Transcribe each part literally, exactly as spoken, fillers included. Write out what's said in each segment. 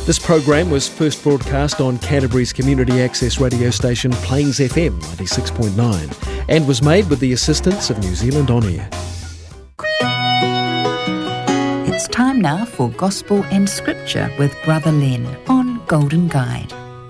This program was first broadcast on Canterbury's community access radio station Plains F M ninety-six point nine and was made with the assistance of New Zealand On Air. It's time now for Gospel and Scripture with Brother Len on Golden Guide.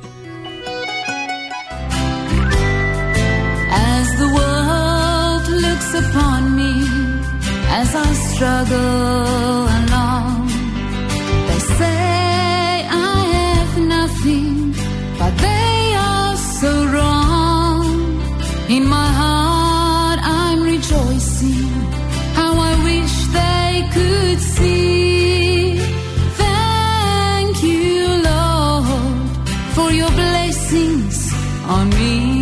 As the world looks upon me, as I struggle along, they say I have nothing, but they are so wrong. In my heart I'm rejoicing, how I wish they could see. Thank you, Lord, for your blessings on me.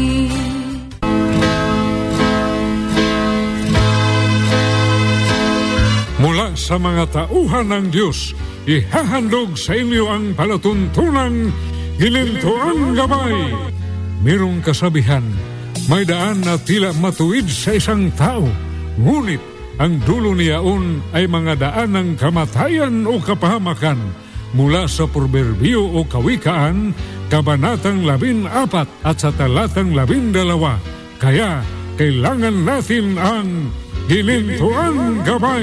Mula sa mga tauhan ng Diyos, ihahandog sa inyo ang palatuntunang Ginintuang Gabay. Mayroong kasabihan, may daan na tila matuwid sa isang tao, ngunit ang dulo niyaon ay mga daan ng kamatayan o kapahamakan. Mula sa Proverbio o Kawikaan, Kabanatang labing apat at sa talatang labing dalawa. Kaya kailangan natin ang Ginintuang Gabay.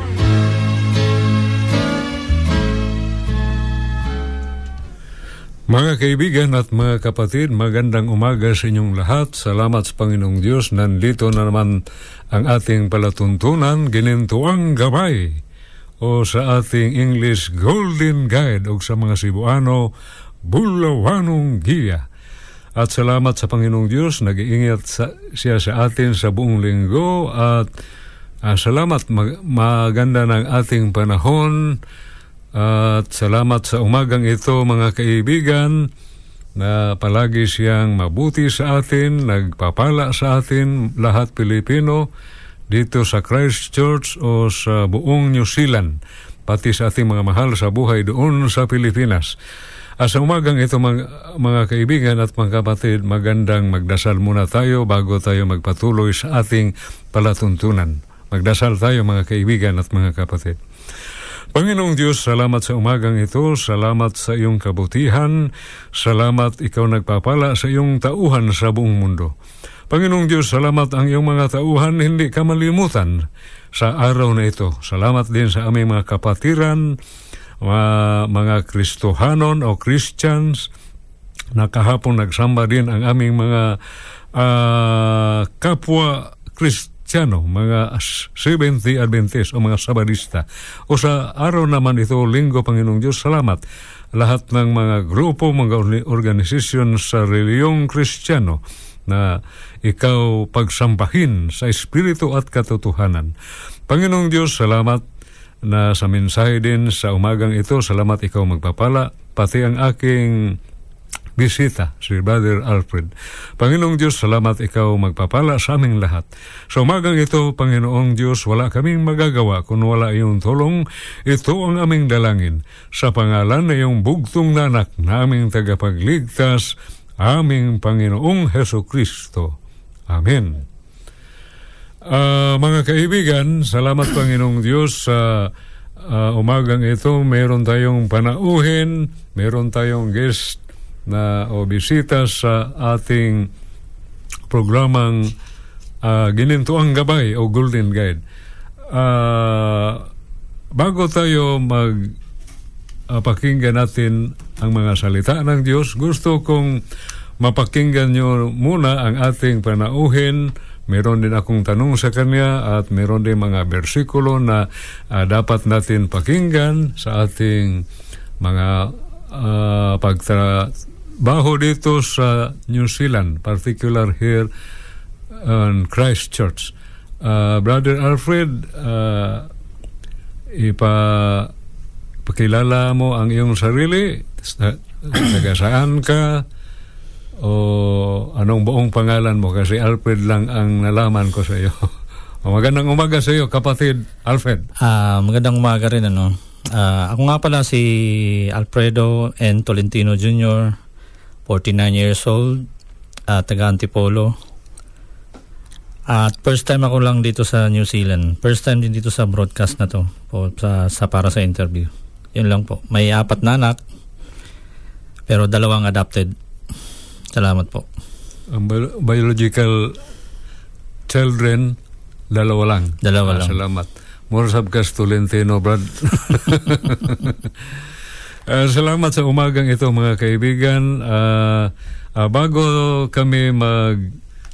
Mga kaibigan at mga kapatid, magandang umaga sa inyong lahat. Salamat sa Panginoong Diyos. Nandito na naman ang ating palatuntunan, Ginintuang Gabay, o sa ating English Golden Guide, o sa mga Cebuano, Bulawanong Giya. At salamat sa Panginoong Diyos, nag-iingat sa, siya sa atin sa buong linggo. At uh, salamat, mag- maganda ng ating panahon. At salamat sa umagang ito, mga kaibigan, na palagi siyang mabuti sa atin, nagpapala sa atin, lahat Pilipino, dito sa Christchurch o sa buong New Zealand, pati sa ating mga mahal sa buhay doon sa Pilipinas. At sa umagang ito, mga, mga kaibigan at mga kapatid, magandang magdasal muna tayo bago tayo magpatuloy sa ating palatuntunan. Magdasal tayo, mga kaibigan at mga kapatid. Panginoong Diyos, salamat sa umagang ito, salamat sa iyong kabutihan, salamat ikaw nagpapala sa iyong tauhan sa buong mundo. Panginoong Diyos, salamat ang iyong mga tauhan hindi ka malimutan sa araw na ito. Salamat din sa aming mga kapatiran, mga, mga Kristohanon o Christians, na kahapon nagsamba din ang aming mga uh, kapwa Kristohanon, mga Seventh Day Adventist o mga Sabadista. O sa araw naman ito, linggo, Panginoong Diyos, salamat. Lahat ng mga grupo, mga organisasyon sa reliyong Kristiyano na ikaw pagsampahin sa Espiritu at katotohanan. Panginoong Diyos, salamat na sa mensahe din sa umagang ito. Salamat ikaw magpapala, pati ang aking bisita, si Brother Alfred. Panginoong Diyos, salamat ikaw magpapala sa aming lahat. Sa umagang ito, Panginoong Diyos, wala kaming magagawa kung wala iyong tulong. Ito ang aming dalangin. Sa pangalan na iyong bugtong na anak na aming tagapagligtas, aming Panginoong Heso Kristo. Amen. Uh, mga kaibigan, salamat Panginoong Diyos sa uh, umagang ito. Meron tayong panauhin, meron tayong guest na o bisita sa ating programang uh, Ginintuang Gabay o Golden Guide. Uh, bago tayo mag uh, pakinggan natin ang mga salita ng Diyos, gusto kong mapakinggan nyo muna ang ating panauhin. Meron din akong tanong sa kanya at meron din mga bersikulo na uh, dapat natin pakinggan sa ating mga uh, pagtra baho dito sa New Zealand, particular here on Christchurch. Uh, Brother Alfred, uh, ipakilala mo ang iyong sarili, taga saan ka, o anong buong pangalan mo, kasi Alfred lang ang nalaman ko sa iyo. Magandang umaga sa iyo, kapatid Alfred. Uh, magandang umaga rin, ano. Uh, ako nga pala si Alfredo N. Tolentino Junior, forty-nine years old, uh, taga Antipolo. At first time ako lang dito sa New Zealand. First time din dito sa broadcast na to, po, sa, sa para sa interview. Yun lang po. May apat na anak. Pero dalawang adopted. Salamat po. Ang bi- biological children, dalawa lang. Dalawa Ah, lang. Salamat. Morsab kas Tolentino, Brad. Ah, salamat sa umagang ito, mga kaibigan. Ah, ah, bago kami mag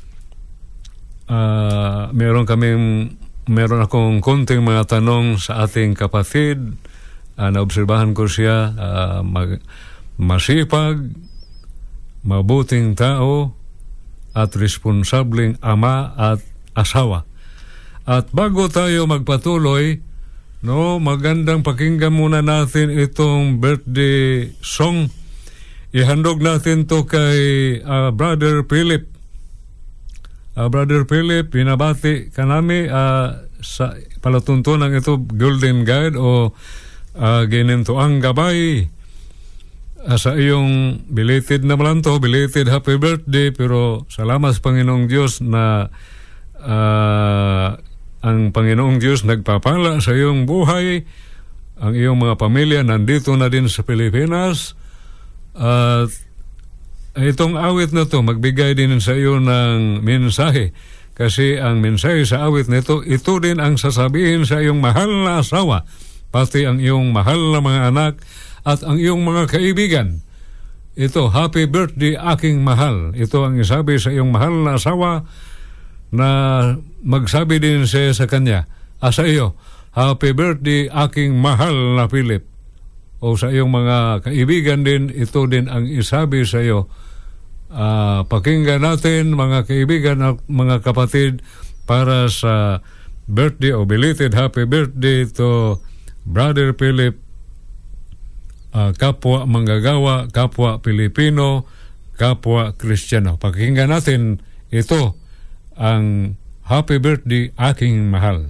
ah, meron kaming meron akong konting mga tanong sa ating kapatid. Ah, naobserbahan ko siya, ah, mag, masipag, mabuting tao, at responsableng ama at asawa. At bago tayo magpatuloy, no, magandang pakinggan muna natin itong birthday song. Ihandog natin to kay uh, Brother Philip. Uh, Brother Philip, pinabati ka namin uh, sa palatuntunan ito, Golden Guide o uh, Ginintuang Gabay. Uh, sa iyong belated naman to, belated happy birthday, pero salamat sa Panginoong Diyos na uh, ang Panginoong Diyos nagpapala sa iyong buhay, ang iyong mga pamilya nandito na din sa Pilipinas. At uh, itong awit na to magbigay din sa iyo ng mensahe, kasi ang mensahe sa awit nito, ito din ang sasabihin sa iyong mahal na asawa, pati ang iyong mahal na mga anak at ang iyong mga kaibigan. Ito, happy birthday aking mahal. Ito ang isabi sa iyong mahal na asawa, na magsabi din siya sa kanya, ah, sa iyo, happy birthday aking mahal na Philip. O sa iyong mga kaibigan din, ito din ang isabi sa iyo. Uh, pakinggan natin, mga kaibigan at mga kapatid, para sa birthday o belated happy birthday to Brother Philip, uh, kapwa manggagawa, kapwa Pilipino, kapwa Kristiyano. Pakinggan natin ito, ang happy birthday aking mahal.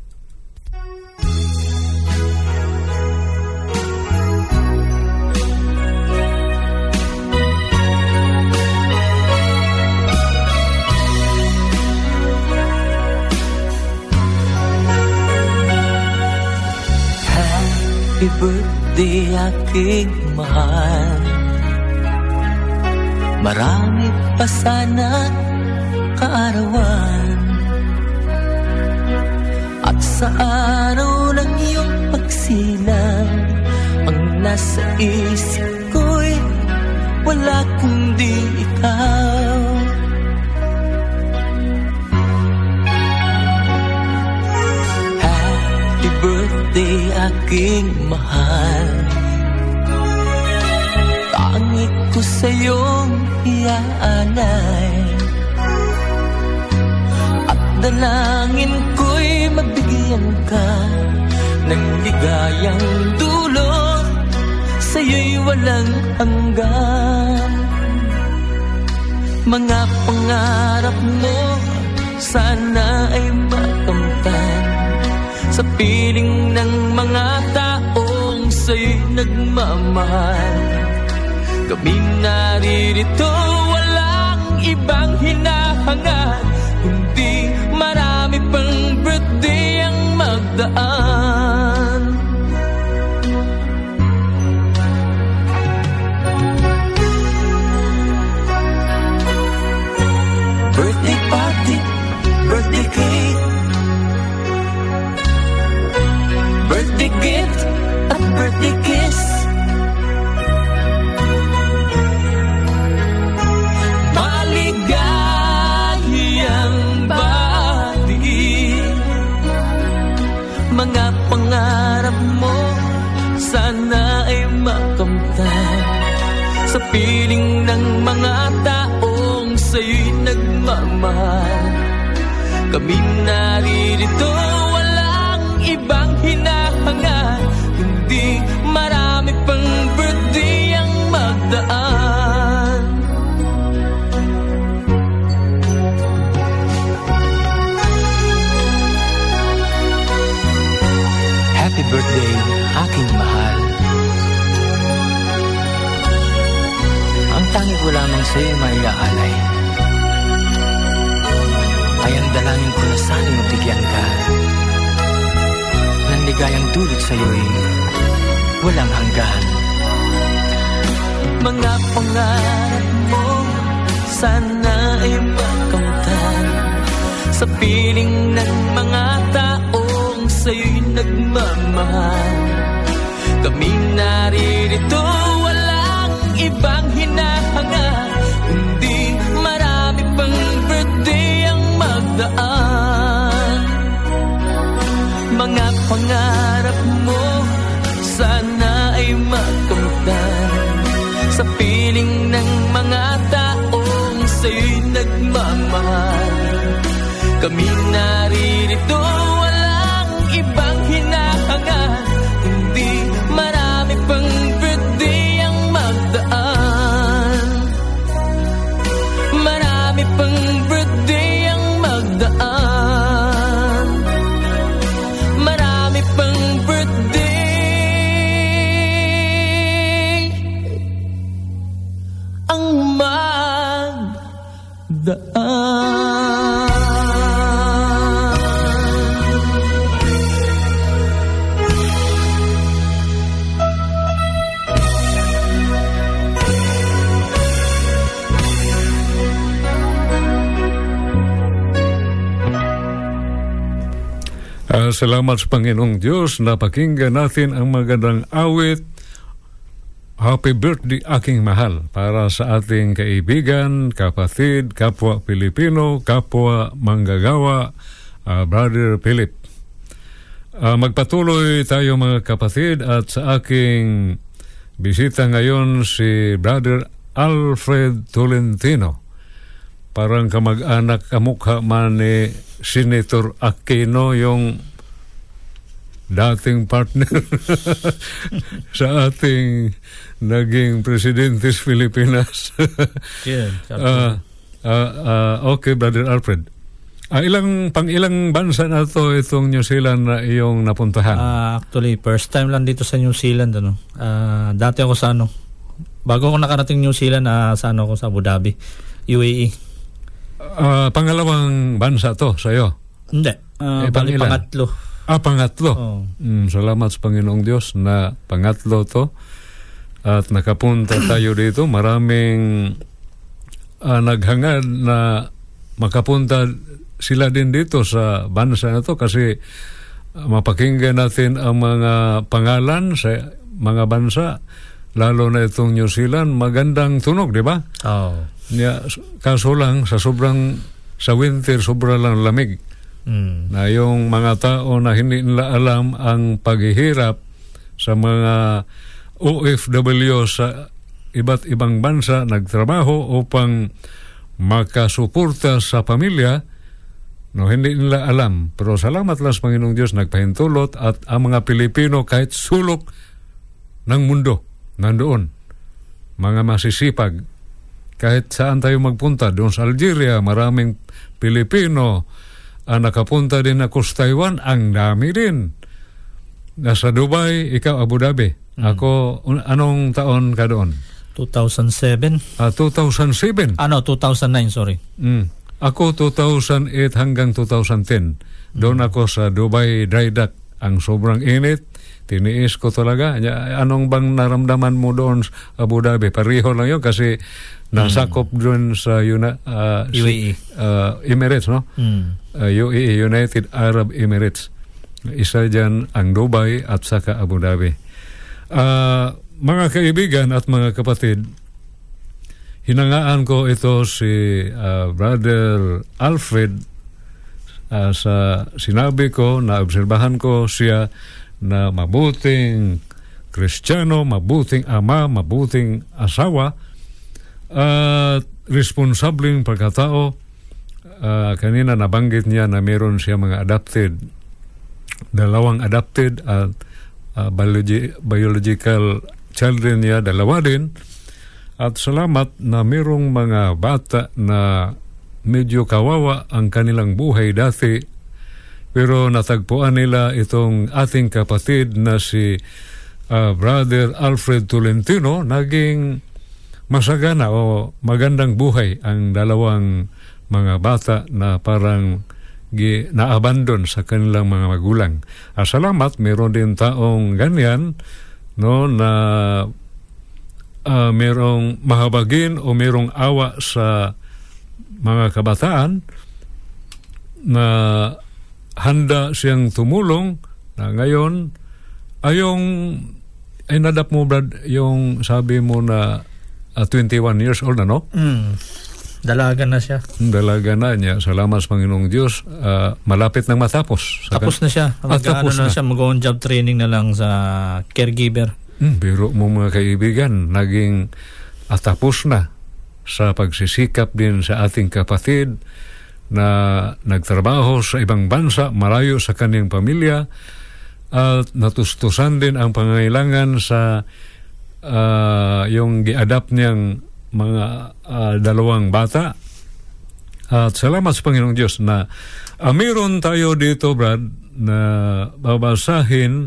Happy birthday aking mahal. Marami pa sana kaarawan, at sa araw ng iyong pagsilang, ang nasa isip ko'y wala kundi ikaw. Happy birthday aking mahal. Tangi ko sa'yong iaalay, dalangin ko'y mabigyan ka ng ligayang dulot, sa'yo'y walang hanggan. Mga pangarap mo sana ay makamtan, sa piling ng mga taong sa'yo'y nagmamahal. Kami naririto, walang ibang hinahangad, kundi marami pang birthday ang magdaan. Birthday party, birthday cake, birthday gift at birthday kiss. Mga pangarap mo sana ay makamtan, sa piling ng mga taong sa'yo'y nagmamahal. Kami naririto, walang ibang hinahangad, kundi marami pang birthday ang magdaan. Happy birthday, aking mahal. Ang tangi ko lamang sa'yo maiaalay ay ang dalangin ko na sana'y mabigyan ka ng ligayang dulot sa'yo'y walang hanggan. mga pangarap mo sana ay makamtan sa piling ng mga taong sa'yo'y nagmamahal. Kami naririto, walang ibang hinahangad, kundi marami pang birthday ang magdaan. Mga pangarap mo sana ay makamtan sa piling ng mga taong sa'yo'y nagmamahal. Kami naririto, walang ibang hinahangad, kundi marami pang birthday ang magdaan. Marami pang birthday ang magdaan. Marami pang birthday ang magdaan. Uh, salamat sa Panginoong Diyos na pakinggan natin ang magandang awit, Happy Birthday Aking Mahal, para sa ating kaibigan, kapatid, kapwa Pilipino, kapwa manggagawa, uh, Brother Philip. Uh, magpatuloy tayo mga kapatid, at sa aking bisita ngayon si Brother Alfred Tolentino. Parang kamag-anak kamukha man ni Senator Aquino, yung dating partner sa ating naging presidente sa Pilipinas. Yeah, uh, uh, uh, okay, Brother Alfred. Uh, ilang pang ilang bansa na to itong New Zealand na iyong napuntahan? Uh, actually, first time lang dito sa New Zealand. Ano? Uh, dati ako sa ano, bago ako nakarating New Zealand, uh, sa ano ako sa Abu Dhabi, U A E. Uh, pangalawang bansa to sa'yo? Hindi. Uh, eh, bali pangatlo. Ah, pangatlo. Oh. Mm, salamat sa Panginoong Diyos na pangatlo to. At nakapunta tayo dito. Maraming uh, naghangad na makapunta sila din dito sa bansa na to kasi uh, mapakinggan natin ang mga pangalan sa mga bansa, lalo na itong New Zealand. Magandang tunog, di ba? Oo. Oh. Yeah, kaso lang sa sobrang sa winter sobra lang lamig. Mm. Na yung mga tao na hindi nila alam ang paghihirap sa mga O F W sa iba't ibang bansa nagtrabaho upang makasuporta sa pamilya, no, hindi nila alam. Pero salamat lang sa Panginoong Diyos, nagpahintulot at ang mga Pilipino kahit sulok ng mundo nandoon, mga masisipag. Kahit saan tayo magpunta, doon sa Algeria, maraming Pilipino. Ah, nakapunta din ako sa Taiwan, ang dami din. Nasa Dubai, ikaw Abu Dhabi. Mm. Ako, un- anong taon ka doon? two thousand seven. Ah, two thousand seven? Ano, two thousand nine, sorry. Mm. Ako, two thousand eight hanggang two thousand ten. Doon mm. ako sa Dubai Dry Dock. Ang sobrang init. Tiniis ko talaga. Anong bang naramdaman mo doon sa Abu Dhabi? Pareho lang yun kasi nasakop mm. doon sa Una, uh, U A E. Uh, Emirates, no? Mm. Uh, U A E, United Arab Emirates. Isa dyan ang Dubai at saka Abu Dhabi. Uh, mga kaibigan at mga kapatid, hinangaan ko ito si uh, Brother Alfred uh, sa sinabi ko, na obserbahan ko siya na mabuting Kristiyano, mabuting ama, mabuting asawa, at uh, responsableng pagkatao. Uh, kanina nabanggit niya na meron siya mga adopted, dalawang adopted at uh, biologi- biological children niya, dalawa din. At salamat na merong mga bata na medyo kawawa ang kanilang buhay dati, pero natagpuan nila itong ating kapatid na si uh, Brother Alfred Tolentino. Naging masagana o magandang buhay ang dalawang mga bata na parang gi, na-abandon sa kanilang mga magulang. Ah, salamat, meron din taong ganyan, no, na uh, merong mahabagin o merong awa sa mga kabataan na handa siyang tumulong na ngayon ayong ay nadap mo Brad yung sabi mo na uh, twenty-one years old na no? Mm. Dalaga na siya. Dalaga na niya. Salamat sa Panginoong Diyos. Uh, malapit nang matapos. Tapos na siya. Ah, tapos na, na siya. Mag-on job training na lang sa caregiver. Hmm, biro mo mga kaibigan, naging uh, tapos na sa pagsisikap din sa ating kapatid na nagtrabaho sa ibang bansa, malayo sa kanyang pamilya at natustusan din ang pangangailangan sa uh, yung gi-adapt niyang mga uh, dalawang bata. At salamat sa Panginoong Diyos na uh, mayroon tayo dito Brad na babasahin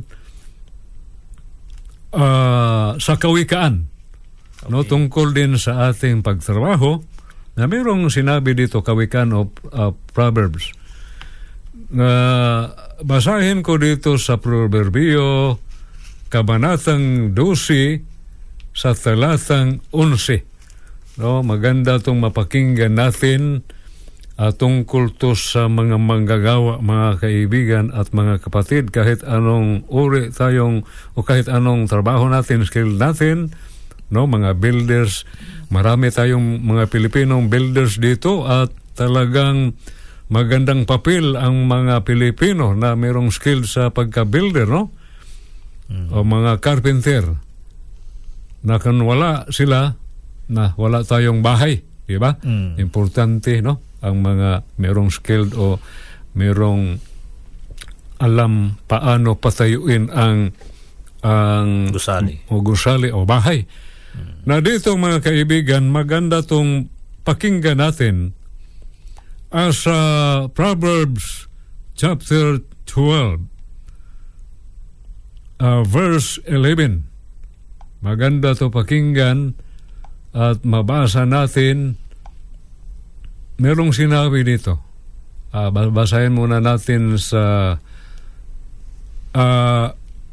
uh, sa kawikaan. Okay. No, tungkol din sa ating pagtrabaho na mayroong sinabi dito kawikaan o uh, Proverbs. Uh, basahin ko dito sa Proverbio Kabanatang twelve sa talatang eleven. No, maganda itong mapakinggan natin uh, tungkol to sa mga manggagawa, mga kaibigan at mga kapatid, kahit anong uri tayong o kahit anong trabaho natin, skill natin. No, mga builders, marami tayong mga Pilipinong builders dito at talagang magandang papel ang mga Pilipino na mayroong skill sa pagka-builder, no? Mm. O mga carpenter na kan wala sila na wala tayong bahay, di ba? Mm. Importante, no? Ang mga mayroong skilled o mayroong alam paano patayuin ang ang gusali o gusali o bahay. Na dito mga kaibigan, maganda tong pakinggan natin as uh, Proverbs chapter twelve uh, verse eleven. Maganda to pakinggan at mabasa natin. Merong sinabi dito. Uh, basahin muna natin sa uh,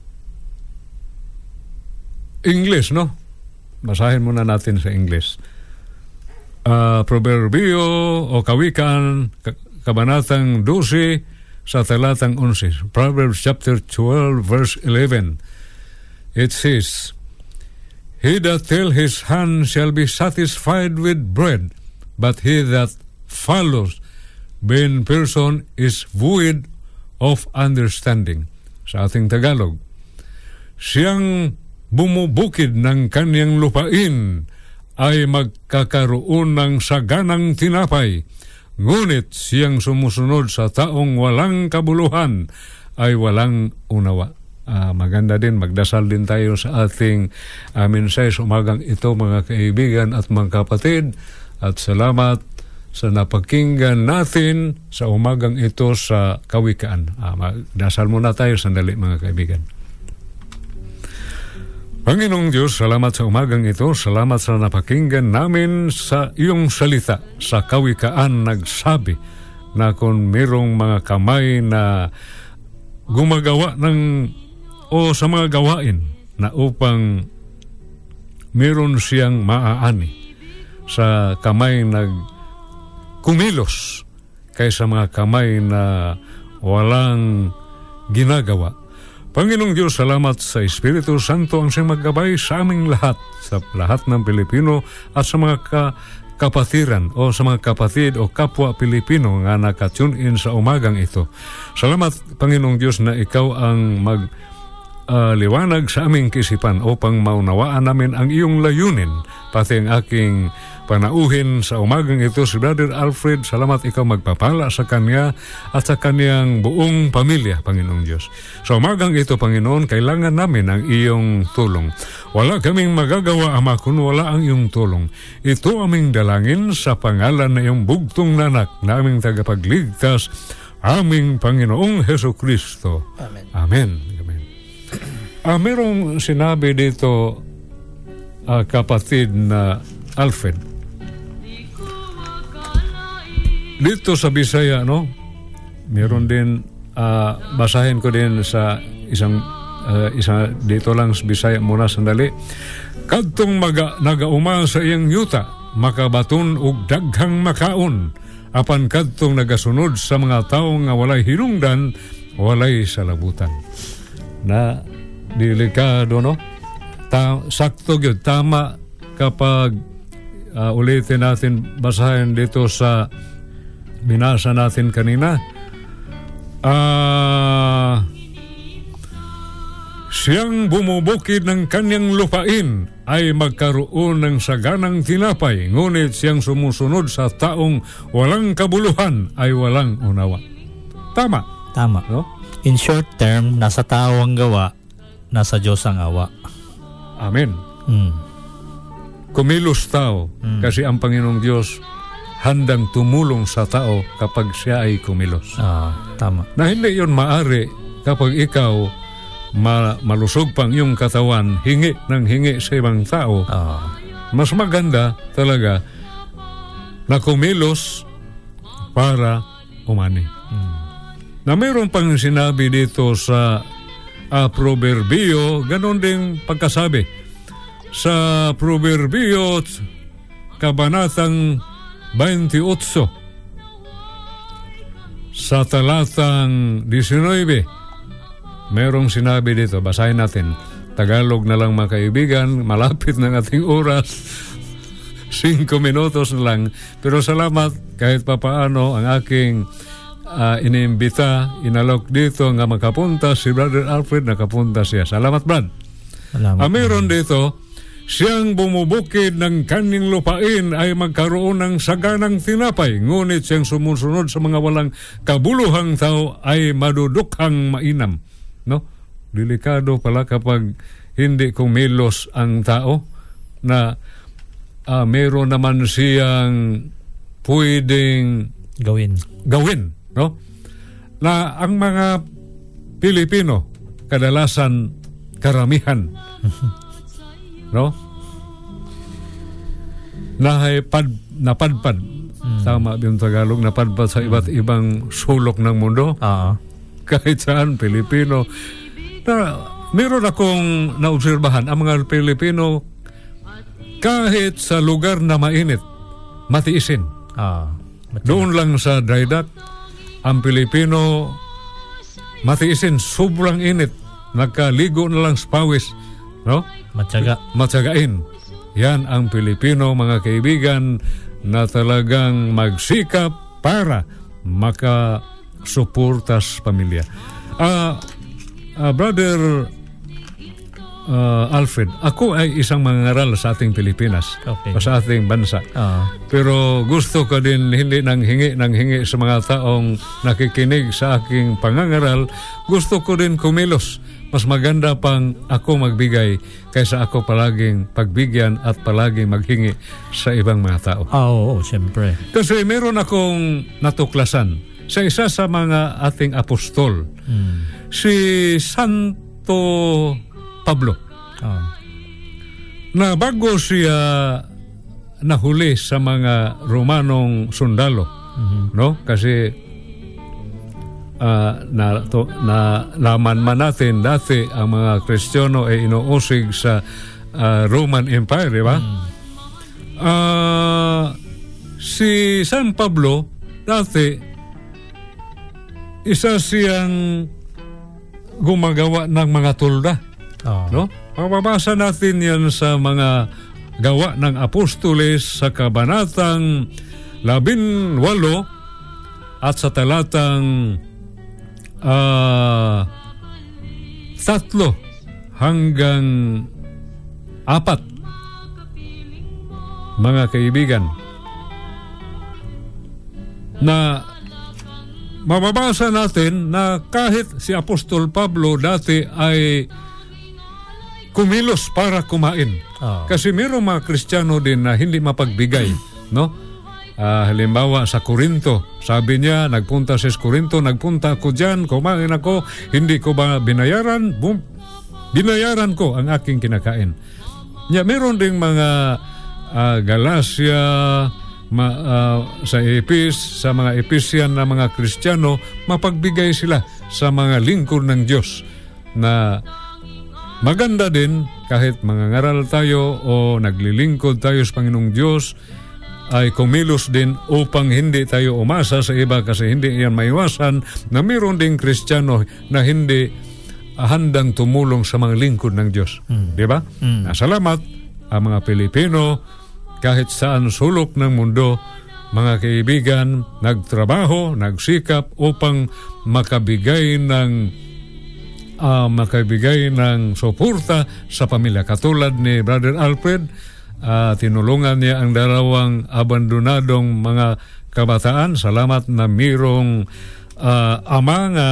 English, no? Basahin muna natin sa English. Uh, Proverbio o Kawikaan, Kabanatang twelve sa talatang eleven. Proverbs chapter twelve verse eleven. It says, "He that tell his hand shall be satisfied with bread, but he that follows vain person is void of understanding." Sa ating Tagalog, siyang bumubukid ng kanyang lupain ay magkakaroon ng saganang tinapay, ngunit siyang sumusunod sa taong walang kabuluhan ay walang unawa. Ah, maganda din, magdasal din tayo sa ating uh, mensahe sa umagang ito mga kaibigan at mga kapatid, at salamat sa napakinggan natin sa umagang ito sa Kawikaan. Ah, magdasal muna tayo sandali mga kaibigan. Panginoong Diyos, salamat sa umagang ito. Salamat sa napakinggan namin sa iyong salita. Sa Kawikaan nagsabi na kung mayroong mga kamay na gumagawa ng o sa mga gawain na upang mayroon siyang maaani sa kamay na kumilos kaysa mga kamay na walang ginagawa. Panginoong Diyos, salamat sa Espiritu Santo ang siyang maggabay sa aming lahat, sa lahat ng Pilipino at sa mga ka- kapatiran o sa mga kapatid o kapwa Pilipino nga naka-tune in sa umagang ito. Salamat, Panginoong Diyos, na ikaw ang mag uh, liwanag sa aming kisipan upang maunawaan namin ang iyong layunin, pati ang aking panauhin sa umagang ito si Brother Alfred. Salamat, ikaw magpapala sa kanya at sa kanyang buong pamilya, Panginoong Diyos. Sa umagang ito, Panginoon, kailangan namin ang iyong tulong. Wala kaming magagawa, Ama, kung wala ang iyong tulong. Ito aming dalangin sa pangalan na iyong bugtong nanak na aming tagapagligtas, aming Panginoong Hesukristo. Amen. Amen. Amen. Uh, merong sinabi dito, uh, kapatid na Alfred, dito sa Bisaya, no? Meron din, uh, basahin ko din sa isang uh, isa dito lang sa Bisaya muna sandali. Kadtong maga nagauma sa iyang yuta, makabaton og daghang makaon. Apan kadtong nagasunod sa mga tao nga walay hinungdan, walay salabutan. Na delikado, no? Ta- sakto gyud, tama kapag uh, ulitin natin basahin dito sa binasa natin kanina. Ah... Uh, Siyang bumubukid ng kanyang lupain ay magkaroon ng saganang tinapay, ngunit siyang sumusunod sa taong walang kabuluhan ay walang unawa. Tama. Tama. No? In short term, nasa tao ang gawa, nasa Diyos ang awa. Amen. Mm. Kumilos tao mm. kasi ang Panginoong Diyos handang tumulong sa tao kapag siya ay kumilos. Ah, tama. Na hindi yun maari kapag ikaw Ma- malusog pang iyong katawan, hingi ng hingi sa ibang tao. Oh. Mas maganda talaga na kumilos para umani. Hmm. Na mayroon pang sinabi dito sa uh, Proverbio, ganon ding pagkasabi. Sa Proverbio, kabanatang twenty-eight, sa talatang nineteen, merong sinabi dito, basahin natin. Tagalog na lang mga kaibigan, malapit ng ating oras. Cinco minutos na lang. Pero salamat kahit papaano ang aking uh, iniimbita, inalok dito nga makapunta si Brother Alfred, nakapunta siya. Salamat, Brad. Salamat. Ah, meron dito, siyang bumubukid ng kanyang lupain ay magkaroon ng saganang tinapay, ngunit siyang sumusunod sa mga walang kabuluhang tao ay madudukhang mainam. No? Delikado pala kapag hindi kumilos ang tao na uh, meron naman siyang pwedeng gawin. Gawin, no? Na ang mga Pilipino kadalasan karamihan no? Nahay pad napadpad. Hmm. Tama yung Tagalog, napadpad sa iba't ibang sulok ng mundo. Oo. Kahit saan, Pilipino. Na, meron akong naobserbahan, ang mga Pilipino, kahit sa lugar na mainit, matiisin. Ah, doon lang sa dry dock, ang Pilipino, matiisin, sobrang init. Nakaligo na lang sa pawis. No? Matyaga. Matyagain. Yan ang Pilipino, mga kaibigan, na talagang magsikap para maka suportas pamilya. Uh, uh, Brother uh, Alfred, ako ay isang mangaral sa ating Pilipinas, okay. sa ating bansa. Uh. Pero gusto ko din hindi nang hingi nang hingi sa mga taong nakikinig sa aking pangangaral. Gusto ko din kumilos. Mas maganda pang ako magbigay kaysa ako palaging pagbigyan at palaging maghingi sa ibang mga tao. Ah, oo, siyempre. Kasi meron akong natuklasan sa isa sa mga ating apostol, hmm. si Santo Pablo, oh. na bago siya nahuli sa mga Romanong sundalo, mm-hmm. no? Kasi uh, na, to, na laman man natin dati ang mga Kristiyano ay inuusig sa uh, Roman Empire, di ba? Mm. Uh, si San Pablo dati isa siyang gumagawa ng mga tulda. Oh. No? Mababasa natin yan sa mga gawa ng apostoles sa kabanatang labing walo at sa talatang uh, tatlo hanggang apat. Mga kaibigan, na mababasa natin na kahit si Apostol Pablo dati ay kumilos para kumain. Oh. Kasi mayroong mga Kristiyano din na hindi mapagbigay, no? Uh, halimbawa sa Corinto, sabi niya, nagpunta sa Corinto, nagpunta ako dyan, kumain ako, hindi ko ba binayaran? Boom, binayaran ko ang aking kinakain. Yeah, meron ding mga uh, Galacia, Ma, uh, sa Epis, sa mga Epesian na mga Kristiyano, mapagbigay sila sa mga lingkod ng Diyos na maganda din kahit mangangaral tayo o naglilingkod tayo sa Panginoong Diyos, ay kumilos din upang hindi tayo umasa sa iba, kasi hindi yan maiwasan na mayroon ding Kristiyano na hindi handang tumulong sa mga lingkod ng Diyos. Mm. Di ba? Mm. Salamat ang mga Pilipino kahit saan sulok ng mundo, mga kaibigan, nagtrabaho, nagsikap upang makabigay ng uh, makabigay ng suporta sa pamilya. Katulad ni Brother Alfred, Uh, tinulungan niya ang dalawang abandonadong mga kabataan. Salamat na mayroong uh, ama nga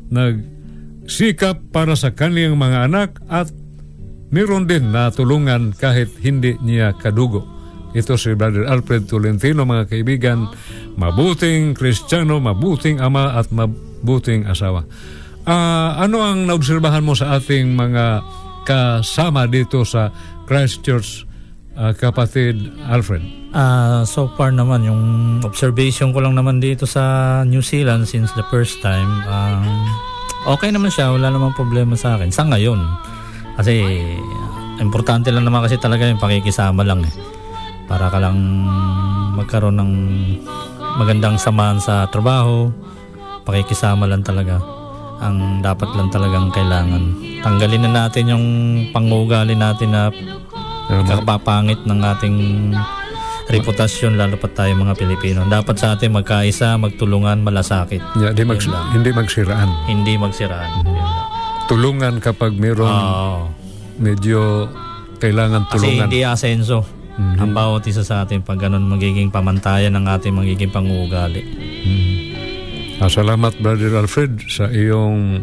nagsikap para sa kanyang mga anak, at mayroon din na tulungan kahit hindi niya kadugo. Ito si Brother Alfred Tolentino, mga kaibigan, mabuting Kristiyano, mabuting ama at mabuting asawa. Uh, ano ang naobserbahan mo sa ating mga kasama dito sa Christchurch, Uh, kapatid Alfred? Uh, so far naman, yung observation ko lang naman dito sa New Zealand since the first time, um, okay naman siya, wala namang problema sa akin sa ngayon. Kasi importante lang naman kasi talaga yung pakikisama lang eh. Para ka lang magkaroon ng magandang samahan sa trabaho, pakikisama lang talaga ang dapat lang talagang kailangan. Tanggalin na natin yung pangugali natin na kakapapangit ng ating reputasyon, lalo pa tayo mga Pilipino. Dapat sa atin magkaisa, magtulungan, malasakit. Yeah, di mag, hindi magsiraan. Hindi magsiraan. Mm-hmm. Tulungan kapag mayroon oh. medyo kailangan tulungan. Kasi hindi asenso mm-hmm. ang bawat isa sa atin pag ganun magiging pamantayan ng ating magiging pangugali. Mm-hmm. Ah, salamat Brother Alfred sa iyong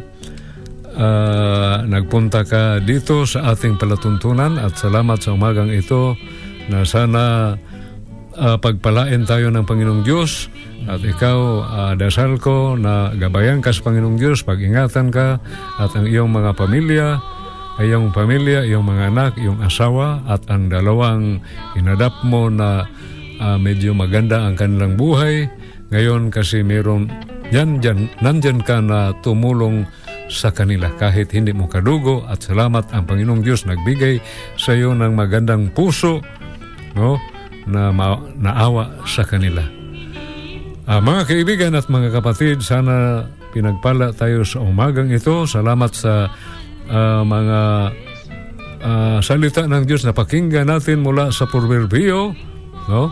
Uh, nagpunta ka dito sa ating palatuntunan, at salamat sa umagang ito na sana uh, pagpalain tayo ng Panginoong Diyos, at ikaw uh, dasal ko na gabayan ka sa Panginoong Diyos, pag-ingatan ka at ang iyong mga pamilya, iyong pamilya, iyong mga anak, iyong asawa at ang dalawang inadap mo na uh, medyo maganda ang kanilang buhay ngayon, kasi mayroon yan, yan, nandyan ka na tumulong sa kanila kahit hindi mo kadugo. At salamat ang Panginoong Diyos nagbigay sa iyo ng magandang puso, no, na ma- naawa sa kanila. Uh, mga kaibigan at mga kapatid, sana pinagpala tayo sa umagang ito. Salamat sa uh, mga uh, salita ng Diyos na pakinggan natin mula sa Proverbio, no?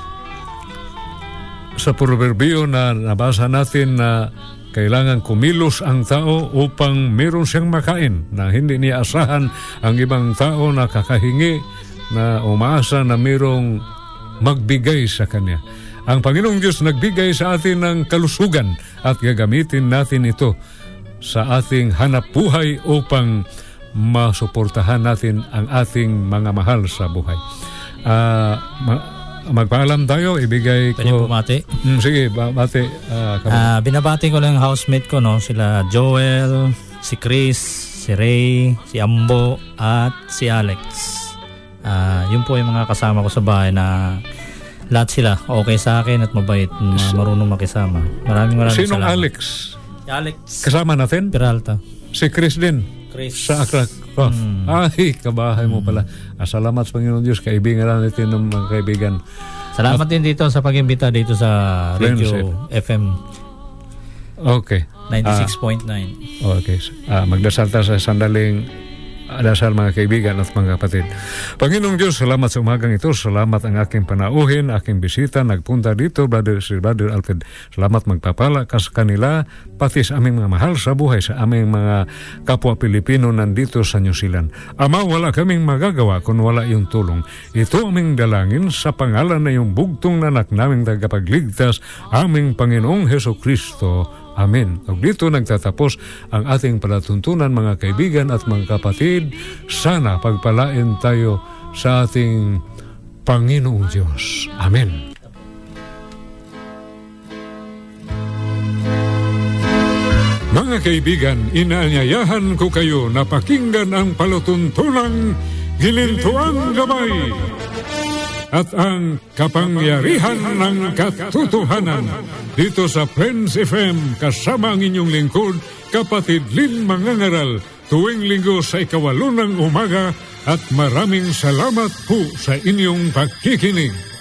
Sa Proverbio na nabasa natin na kailangan kumilos ang tao upang meron siyang makain, na hindi niya asahan ang ibang tao na kakahingi, na umaasa na merong magbigay sa kanya. Ang Panginoong Diyos nagbigay sa atin ng kalusugan at gagamitin natin ito sa ating hanap buhay upang masuportahan natin ang ating mga mahal sa buhay. Uh, ma- Magpaalam tayo, ibigay ko... Pwede bumati? Mm, sige, bati. Uh, uh, binabati ko lang housemate ko, no? Sila Joel, si Chris, si Ray, si Ambo, at si Alex. Uh, yun po yung mga kasama ko sa bahay na lahat sila okay sa akin at mabait, marunong makisama. Maraming maraming Sinong salamat. Sinong Alex? Si Alex. Kasama natin? Peralta. Si Chris din? Chris. Sa Accra. Oh. Mm. Ay, kabahay mo pala. Ah, salamat sa Panginoon Diyos. Kaibigan natin ng mga kaibigan. Salamat At, din dito sa pag-imbita dito sa Radio F M. Okay. ninety-six point nine. Ah, okay. Ah, magdasal tayo sa sandaling dasal, mga kaibigan at mga kapatid. Panginoong Diyos, salamat sa umagang ito. Salamat ang aking panauhin, aking bisita, nagpunta dito, brother, si Brother Alfred. Salamat, magpapala ka sa kanila, pati sa aming mga mahal sa buhay, sa aming mga kapwa Pilipino nandito sa New Zealand. Ama, wala kaming magagawa kung wala yung tulong. Ito aming dalangin sa pangalan na yung bugtong na anak naming tagapagligtas, aming Panginoong Heso Kristo. Amen. At dito nagtatapos ang ating palatuntunan, mga kaibigan at mga kapatid. Sana pagpalain tayo sa ating Panginoong Diyos. Amen. Mga kaibigan, inaanyayahan ko kayo na pakinggan ang palatuntunang Ginintuang Gabay at ang kapangyarihan ng katotohanan dito sa Friends F M, kasama ang inyong lingkod, kapatid Lynn Mangangaral, tuwing linggo sa ikawalo ng umaga at maraming salamat po sa inyong pagkikinig.